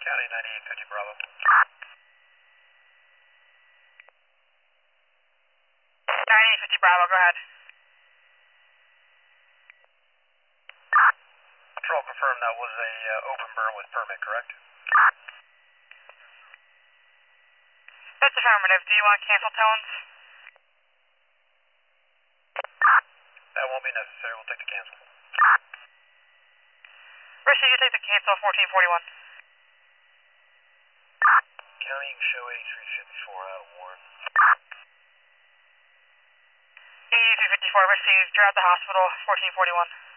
County 9850 Bravo. 9850 Bravo, go ahead. Patrol confirmed that was a open burn with permit, correct? That's affirmative. Do you want to cancel tones? That won't be necessary. We'll take the cancel. Rishi, you take the cancel 1441. County, you can show 8354 out of Warren. 8354, Rishi, you're at the hospital, 1441.